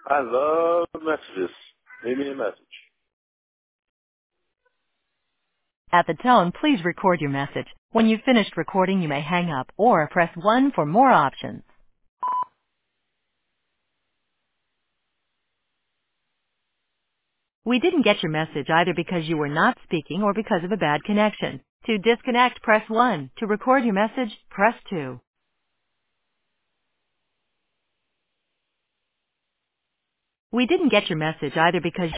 I love messages. Leave me a message. At the tone, please record your message. When you've finished recording, you may hang up or press 1 for more options. We didn't get your message either because you were not speaking or because of a bad connection. To disconnect, press 1. To record your message, press 2. We didn't get your message either because